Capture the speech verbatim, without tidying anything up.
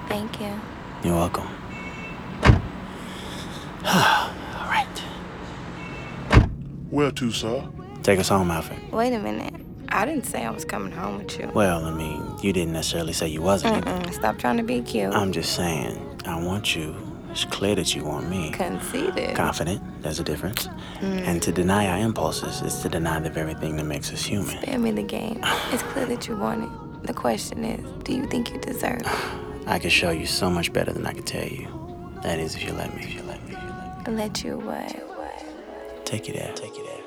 Thank you. You're welcome. All right. Where to, sir? Take us home, Alfred. Wait a minute. I didn't say I was coming home with you. Well, I mean, you didn't necessarily say you wasn't. Mm-mm. Stop trying to be cute. I'm just saying, I want you. It's clear that you want me. Conceited. Confident, there's a difference. Mm. And to deny our impulses is to deny the very thing that makes us human. Spare me the game. It's clear that you want it. The question is, do you think you deserve it? I can show you so much better than I can tell you. That is, if you let me. If you let me. If you let me. Let you what? Take you there. Take you there.